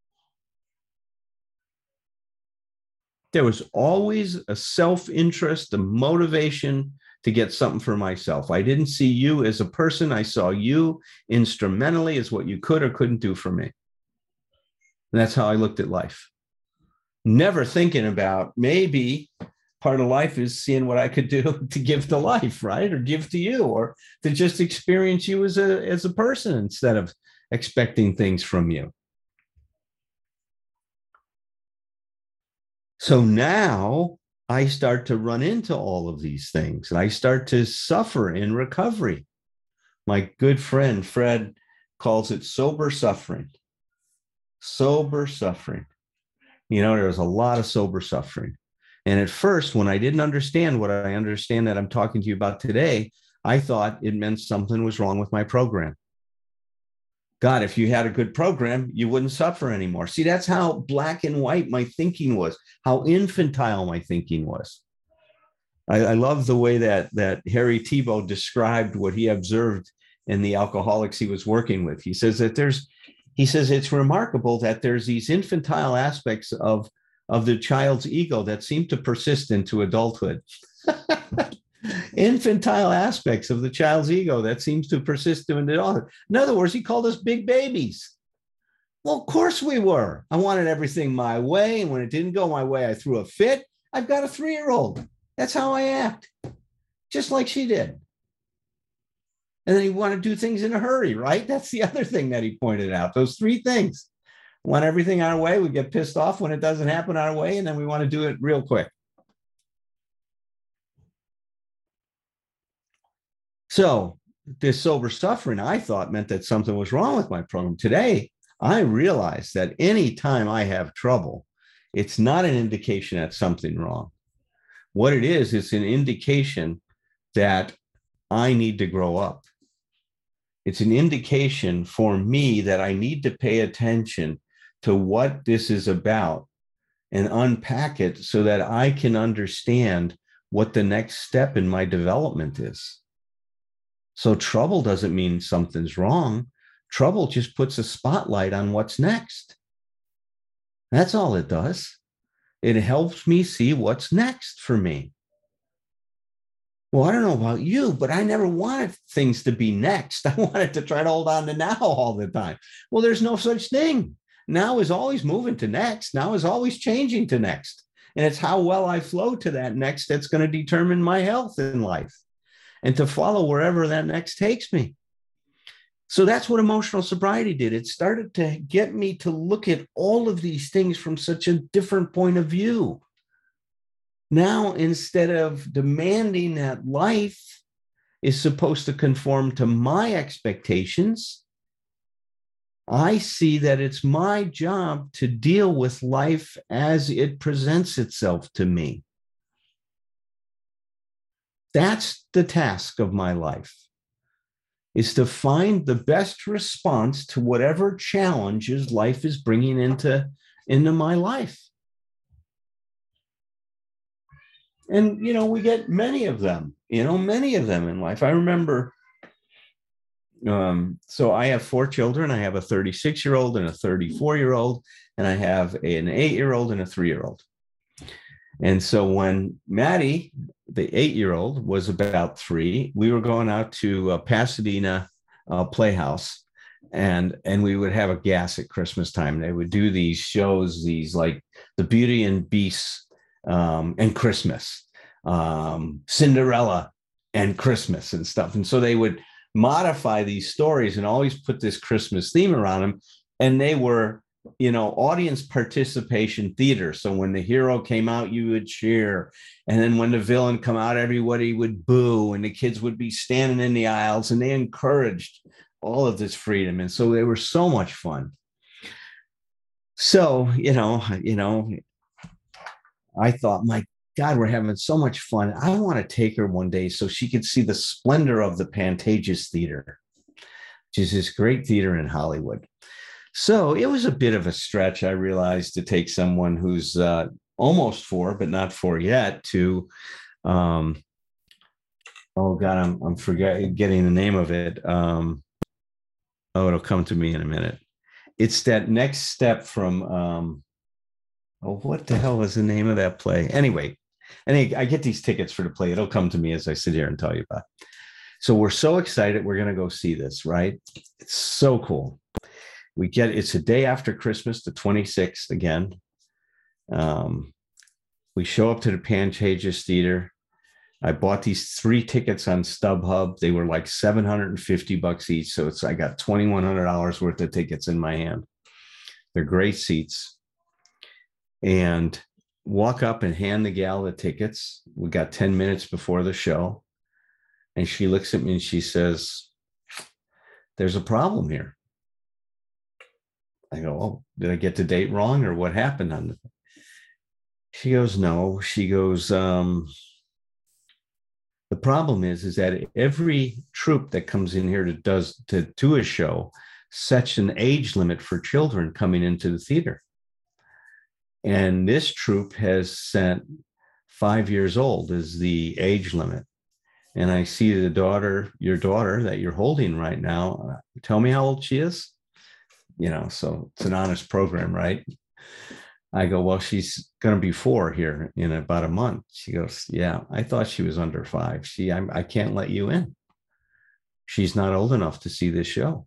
There was always a self-interest, a motivation to get something for myself. I didn't see you as a person. I saw you instrumentally as what you could or couldn't do for me. And that's how I looked at life. Never thinking about maybe part of life is seeing what I could do to give to life, right? Or give to you, or to just experience you as a person instead of expecting things from you. So now I start to run into all of these things and I start to suffer in recovery. My good friend, Fred, calls it sober suffering. Sober suffering. You know, there was a lot of sober suffering. And at first, when I didn't understand what I understand that I'm talking to you about today, I thought it meant something was wrong with my program. God, if you had a good program, you wouldn't suffer anymore. See, that's how black and white my thinking was, how infantile my thinking was. I love the way that Harry Tiebout described what he observed in the alcoholics he was working with. He says it's remarkable that there's these infantile aspects of the child's ego that seem to persist into adulthood. Infantile aspects of the child's ego that seems to persist into adulthood. In other words, he called us big babies. Well, of course we were. I wanted everything my way, and when it didn't go my way, I threw a fit. I've got a 3-year-old. That's how I act, just like she did. And then you want to do things in a hurry, right? That's the other thing that he pointed out. Those 3 things. Want everything our way. We get pissed off when it doesn't happen our way, and then we want to do it real quick. So this sober suffering, I thought, meant that something was wrong with my program. Today, I realize that anytime I have trouble, it's not an indication that something's wrong. What it is, it's an indication that I need to grow up. It's an indication for me that I need to pay attention to what this is about and unpack it so that I can understand what the next step in my development is. So trouble doesn't mean something's wrong. Trouble just puts a spotlight on what's next. That's all it does. It helps me see what's next for me. Well, I don't know about you, but I never wanted things to be next. I wanted to try to hold on to now all the time. Well, there's no such thing. Now is always moving to next. Now is always changing to next. And it's how well I flow to that next that's going to determine my health in life and to follow wherever that next takes me. So that's what emotional sobriety did. It started to get me to look at all of these things from such a different point of view. Now, instead of demanding that life is supposed to conform to my expectations, I see that it's my job to deal with life as it presents itself to me. That's the task of my life, is to find the best response to whatever challenges life is bringing into my life. And, we get many of them in life. I remember, so I have 4 children. I have a 36-year-old and a 34-year-old, and I have an 8-year-old and a 3-year-old. And so when Maddie, the 8-year-old, was about 3, we were going out to Pasadena Playhouse, and we would have a gas at Christmas time. They would do these shows, these like the Beauty and Beast and Christmas, Cinderella and Christmas and stuff. And so they would modify these stories and always put this Christmas theme around them. And they were, audience participation theater. So when the hero came out, you would cheer. And then when the villain come out, everybody would boo, and the kids would be standing in the aisles, and they encouraged all of this freedom. And so they were so much fun. So, I thought, my God, we're having so much fun. I want to take her one day so she could see the splendor of the Pantages Theater, which is this great theater in Hollywood. So it was a bit of a stretch, I realized, to take someone who's almost 4, but not 4 yet, to, oh God, I'm getting the name of it. It'll come to me in a minute. It's that next step from, what the hell was the name of that play? Anyway, I get these tickets for the play. It'll come to me as I sit here and tell you about it. So we're so excited. We're going to go see this, right? It's so cool. It's a day after Christmas, the 26th again. We show up to the Pantages Theater. I bought these 3 tickets on StubHub. They were like $750 each. So I got $2,100 worth of tickets in my hand. They're great seats. And walk up and hand the gal the tickets. We got 10 minutes before the show. And she looks at me and she says, "There's a problem here." I go, "Oh, did I get the date wrong, or what happened on it?" She goes, "No." She goes, "The problem is that every troupe that comes in here to do a show sets an age limit for children coming into the theater. And this troupe has set 5 years old as the age limit. And I see your daughter that you're holding right now. Tell me how old she is. So it's an honest program, right? I go, well, she's going to be 4 here in about a month. She goes, yeah, I thought she was under 5. I can't let you in. She's not old enough to see this show.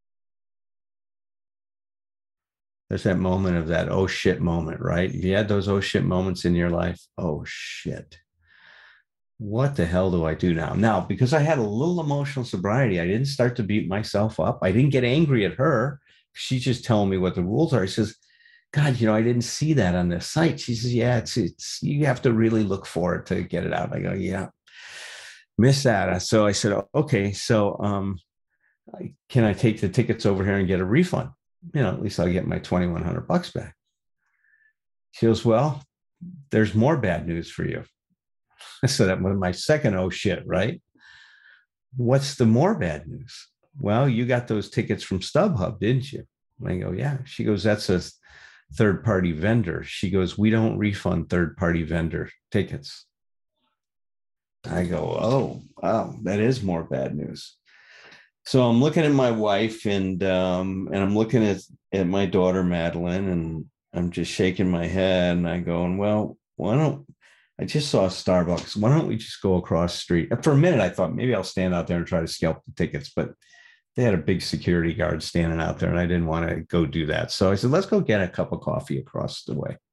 There's that moment of that oh shit moment, right? If you had those oh shit moments in your life, oh shit. What the hell do I do now? Now, because I had a little emotional sobriety, I didn't start to beat myself up. I didn't get angry at her. She's just telling me what the rules are. She says, God, I didn't see that on this site. She says, yeah, it's you have to really look for it to get it out. I go, yeah, miss that. So I said, okay, so can I take the tickets over here and get a refund? At least I'll get my $2,100 back. She goes, well, there's more bad news for you. So that was my second oh shit, right? What's the more bad news? Well, you got those tickets from StubHub, didn't you? I go, yeah. She goes, that's a third-party vendor. She goes, we don't refund third-party vendor tickets. I go, oh, wow, that is more bad news. So I'm looking at my wife and I'm looking at my daughter, Madeline, and I'm just shaking my head and I go, well, I just saw Starbucks. Why don't we just go across the street? For a minute, I thought maybe I'll stand out there and try to scalp the tickets, but they had a big security guard standing out there and I didn't want to go do that. So I said, let's go get a cup of coffee across the way.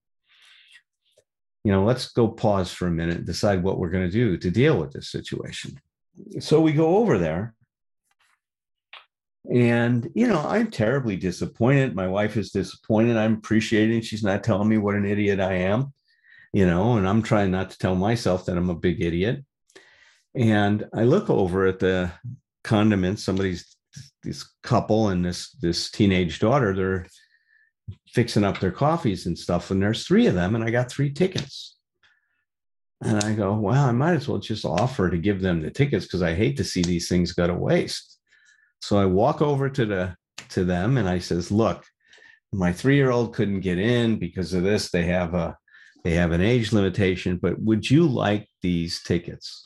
Let's go pause for a minute and decide what we're going to do to deal with this situation. So we go over there. And, I'm terribly disappointed. My wife is disappointed. I'm appreciating she's not telling me what an idiot I am, and I'm trying not to tell myself that I'm a big idiot. And I look over at the condiments, this couple and this teenage daughter, they're fixing up their coffees and stuff. And there's 3 of them. And I got 3 tickets. And I go, well, I might as well just offer to give them the tickets because I hate to see these things go to waste. So I walk over to them and I says, look, my 3-year-old couldn't get in because of this. They have an age limitation, but would you like these tickets?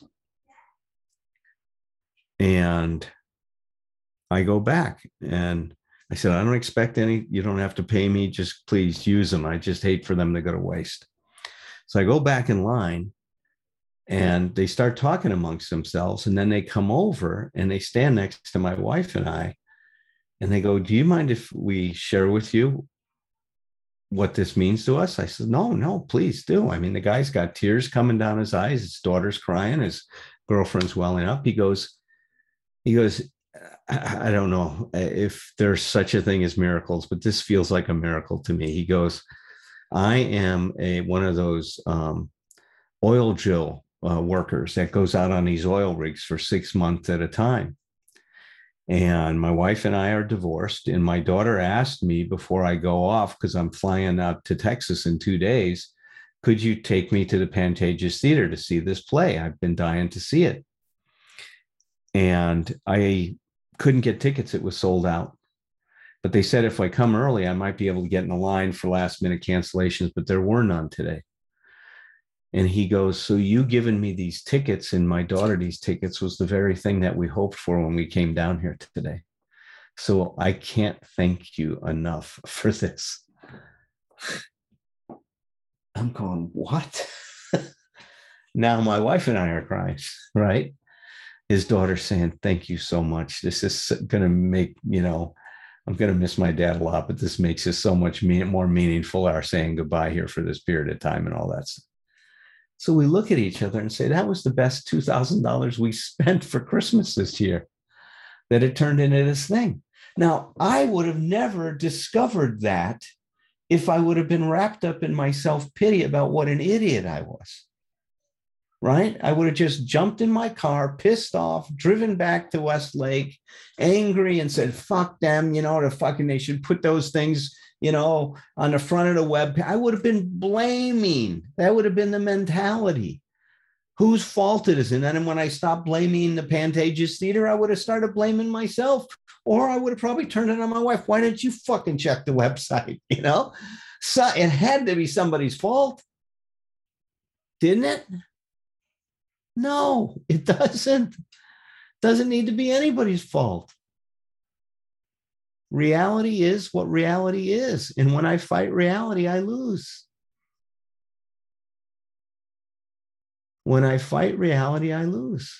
And I go back and I said, I don't expect any, you don't have to pay me. Just please use them. I just hate for them to go to waste. So I go back in line and they start talking amongst themselves. And then they come over and they stand next to my wife and I, and they go, do you mind if we share with you what this means to us? I said, no, please do. I mean, the guy's got tears coming down his eyes. His daughter's crying. His girlfriend's welling up. He goes, I don't know if there's such a thing as miracles, but this feels like a miracle to me. He goes, I am one of those oil drill workers that goes out on these oil rigs for 6 months at a time. And my wife and I are divorced. And my daughter asked me before I go off, because I'm flying out to Texas in 2 days, could you take me to the Pantages Theater to see this play? I've been dying to see it. And I couldn't get tickets. It was sold out. But they said if I come early, I might be able to get in the line for last minute cancellations, but there were none today. And he goes, so you giving me these tickets and my daughter these tickets was the very thing that we hoped for when we came down here today. So I can't thank you enough for this. I'm going, what? Now my wife and I are crying, right? His daughter's saying, thank you so much. This is going to make, I'm going to miss my dad a lot, but this makes it so much more meaningful, our saying goodbye here for this period of time and all that stuff. So we look at each other and say, that was the best $2,000 we spent for Christmas this year, that it turned into this thing. Now, I would have never discovered that if I would have been wrapped up in my self-pity about what an idiot I was, right? I would have just jumped in my car, pissed off, driven back to Westlake, angry, and said, fuck them, they should put those things on the front of the web. I would have been blaming. That would have been the mentality. Whose fault it is? And then when I stopped blaming the Pantages Theater, I would have started blaming myself. Or I would have probably turned it on my wife. Why didn't you fucking check the website? So it had to be somebody's fault, didn't it? No, it doesn't. Doesn't need to be anybody's fault. Reality is what reality is. And when I fight reality, I lose. When I fight reality, I lose.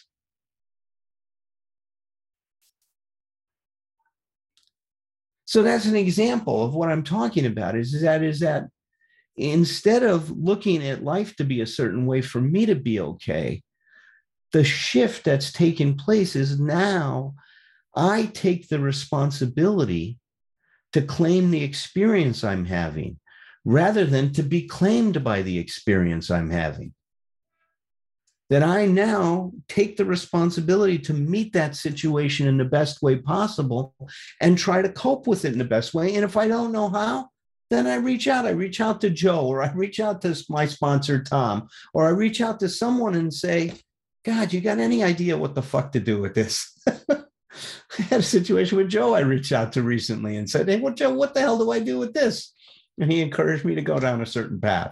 So that's an example of what I'm talking about is that instead of looking at life to be a certain way for me to be okay, the shift that's taken place is now I take the responsibility to claim the experience I'm having rather than to be claimed by the experience I'm having. That I now take the responsibility to meet that situation in the best way possible and try to cope with it in the best way. And if I don't know how, then I reach out. I reach out to Joe, or I reach out to my sponsor, Tom, or I reach out to someone and say, God, you got any idea what the fuck to do with this? I had a situation with Joe I reached out to recently and said, hey, well, Joe, what the hell do I do with this? And he encouraged me to go down a certain path.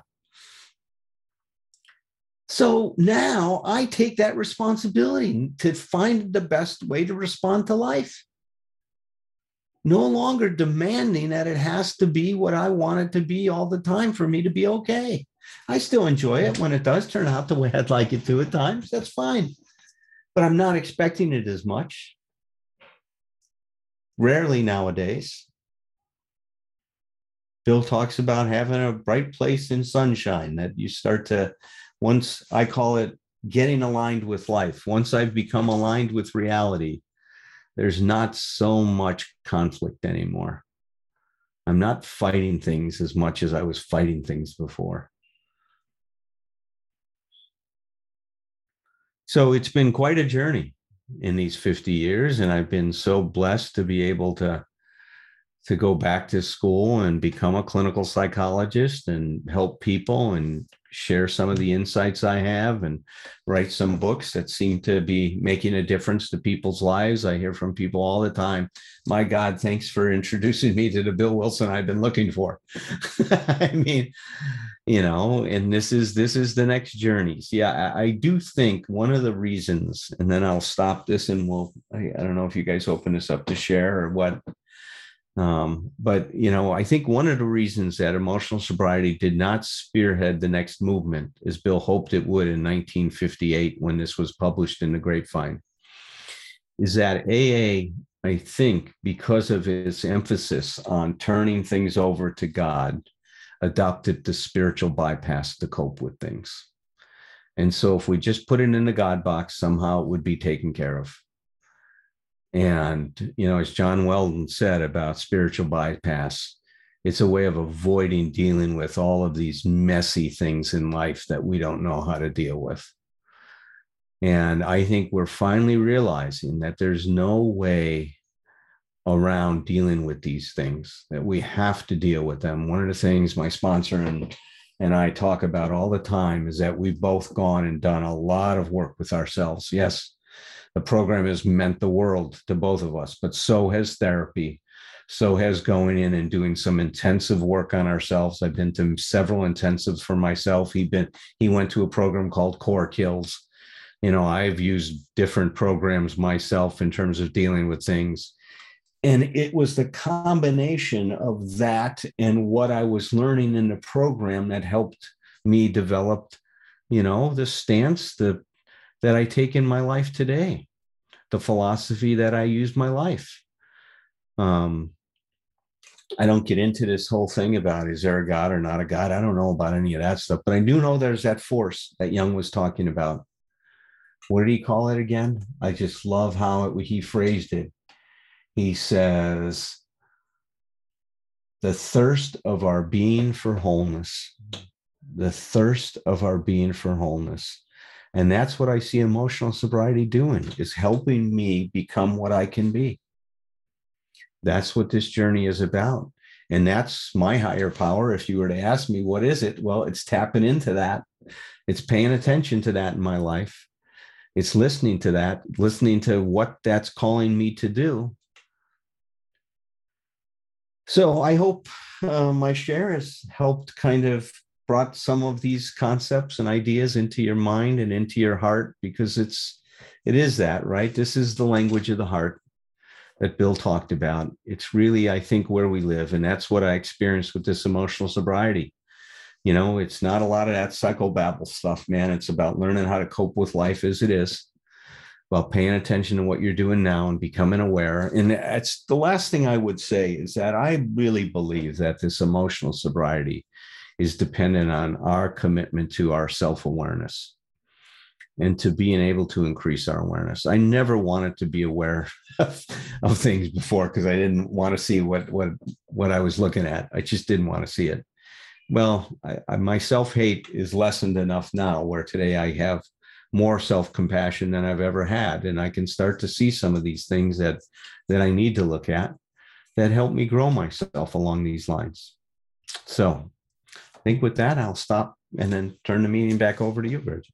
So now I take that responsibility to find the best way to respond to life. No longer demanding that it has to be what I want it to be all the time for me to be okay. I still enjoy it when it does turn out the way I'd like it to at times. That's fine. But I'm not expecting it as much. Rarely nowadays. Bill talks about having a bright place in sunshine, that you start to, once I call it getting aligned with life, once I've become aligned with reality, there's not so much conflict anymore. I'm not fighting things as much as I was fighting things before. So it's been quite a journey in these 50 years, and I've been so blessed to be able to go back to school and become a clinical psychologist and help people and share some of the insights I have and write some books that seem to be making a difference to people's lives. I hear from people all the time, my God, thanks for introducing me to the Bill Wilson I've been looking for. I mean, and this is the next journeys. Yeah, I do think one of the reasons, and then I'll stop this and I don't know if you guys open this up to share or what. But I think one of the reasons that emotional sobriety did not spearhead the next movement, as Bill hoped it would in 1958 when this was published in the Grapevine, is that AA, I think, because of its emphasis on turning things over to God, adopted the spiritual bypass to cope with things. And so if we just put it in the God box, somehow it would be taken care of. And, as John Weldon said about spiritual bypass, it's a way of avoiding dealing with all of these messy things in life that we don't know how to deal with. And I think we're finally realizing that there's no way around dealing with these things, that we have to deal with them. One of the things my sponsor and I talk about all the time is that we've both gone and done a lot of work with ourselves. Yes, the program has meant the world to both of us, but so has therapy. So has going in and doing some intensive work on ourselves. I've been to several intensives for myself. He went to a program called Core Kills. I've used different programs myself in terms of dealing with things. And it was the combination of that and what I was learning in the program that helped me develop, the stance that I take in my life today, the philosophy that I use my life. I don't get into this whole thing about is there a God or not a God. I don't know about any of that stuff, but I do know there's that force that Jung was talking about. What did he call it again? I just love how he phrased it. He says, the thirst of our being for wholeness, the thirst of our being for wholeness. And that's what I see emotional sobriety doing, is helping me become what I can be. That's what this journey is about. And that's my higher power. If you were to ask me, what is it? Well, it's tapping into that. It's paying attention to that in my life. It's listening to that, listening to what that's calling me to do, So I hope my share has helped kind of brought some of these concepts and ideas into your mind and into your heart, because it is that, right? This is the language of the heart that Bill talked about. It's really, I think, where we live. And that's what I experienced with this emotional sobriety. It's not a lot of that psychobabble stuff, man. It's about learning how to cope with life as it is, about paying attention to what you're doing now and becoming aware. And that's the last thing I would say, is that I really believe that this emotional sobriety is dependent on our commitment to our self-awareness and to being able to increase our awareness. I never wanted to be aware of things before, because I didn't want to see what I was looking at. I just didn't want to see it. Well, my self-hate is lessened enough now, where today I have more self-compassion than I've ever had. And I can start to see some of these things that I need to look at that help me grow myself along these lines. So I think with that, I'll stop and then turn the meeting back over to you, Bridget.